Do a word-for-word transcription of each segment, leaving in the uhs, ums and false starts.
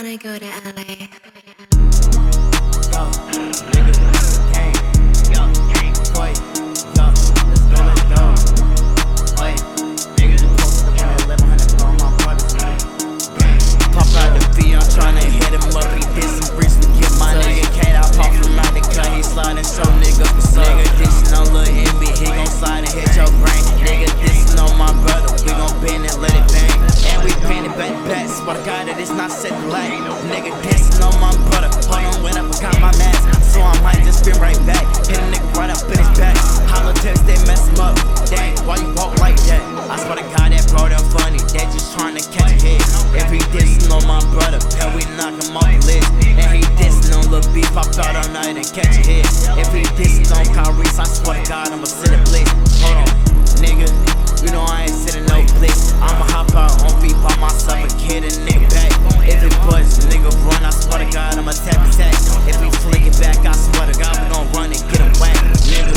wanna go to L A. Yo, nigga, gang, yo, gang, boy, yo, let's go, let's go. Boy, nigga, posted up on eleven hundred for all my brothers, man. Pop out the V, I'm tryna hit him up. He did some bricks, we get my nigga Kate. I pop from out the cut, he sliding, show nigga what's up. Nigga, dissing on Lil Envy, he gon' slide and hit your brain. Nigga, dissing on my brother, we gon' bend and let it bang. And we bend it back, back, swear to God that it's not set to lag. Nigga, dissing on my brother, hold on when I forgot my mask. So I might just spin right back, hit a nigga right up in his back. Holla text, they mess him up. Dang, why you walk like that? I swear to God that bro, that funny, they just tryna catch a hit. If he dissing on my brother, hell we knock him off the list. And he dissing on Lil Beef, I out all night and catch a hit. If he dissing on Kyrie, I swear to God I'ma sit a blitz. Hold on, nigga, you know I ain't sitting no blitz. I'ma hop out on beat by myself and get a nigga back. If it buzz, nigga run, I swear to God I'ma tap his ass. If he flick it back, I swear to God we gon' run and get him whack, nigga.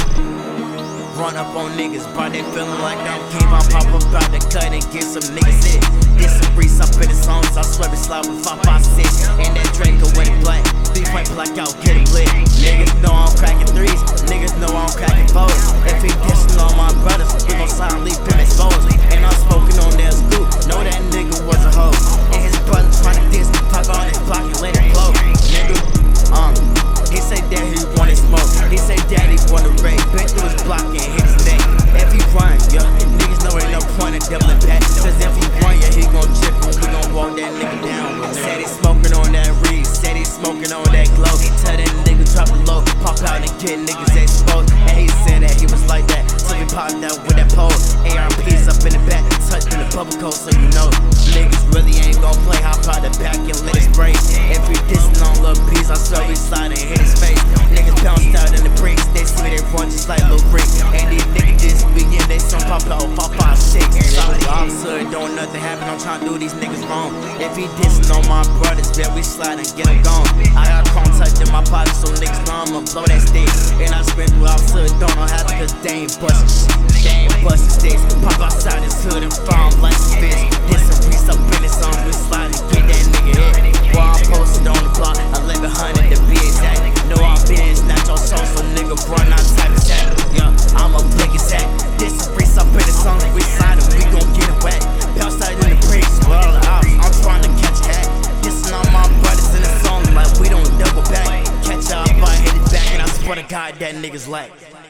Run up on niggas, bro, they feeling like I'm king. I pop up out the cut and get some niggas hit. Get some breeze up in the songs, I swear it's slide with five five six. And that Draco with it black, three point black out, get it lit. Niggas know I'm cracking threes, niggas know I'm cracking fours. If he dissing on my brothers, we gon' silently pin his foes. And I'm smoking on that scoop, know that nigga was a hoe. And his brother tryna diss, pop on his block and let it blow. Nigga, um, he say that he wanted smoke, he say daddy wanna raid. Been through his block and hit his neck. If he run, yeah, niggas know ain't no point in doubling back. Cause if he run, yeah, he gon' chip and we gon' walk that nigga down. Said he smoking on that reed, said he smoking on that glow. Tell that nigga drop the low, pop out and get niggas exposed. And he said that he was like that, so he popped out with that pole. A R Ps up in the back, touched in the bubble coat, so you know niggas really ain't gon' play. Hop out the back and let it spray. If he dissing on Lil Bees, I swear we slide and hit his face. Niggas bounced out in the bricks, they see me, they run just like Lil Rick. And these niggas just begin, they some pop out, pop out shit. Solid officer, don't nothing happen, I'm tryna do these niggas wrong. If he dissing on my brothers, bet we slide and get him gone. I got chrome touch in my pocket, so niggas know I'ma blow that stick. And I spin through officer, don't know how to, cause they ain't bustin' shit. They ain't bustin' sticks. Pop outside his hood and farm like a bitch. Dissing Reese up in his song, we slide and get that nigga hit. While I'm posted on the block, eleven hundred to be exact. Know I'm been snatch your soul, so nigga run out type of sack. Yeah, I'm a blick his sack. Dissing Reese up in his song, we slide and we gon' get it whack. Outside in the bricks, with all the ops, I'm trying to catch a hat. Dissing all my brothers in the song, like we don't double back. Catch up, I hit it back, and I swear to God that nigga's like.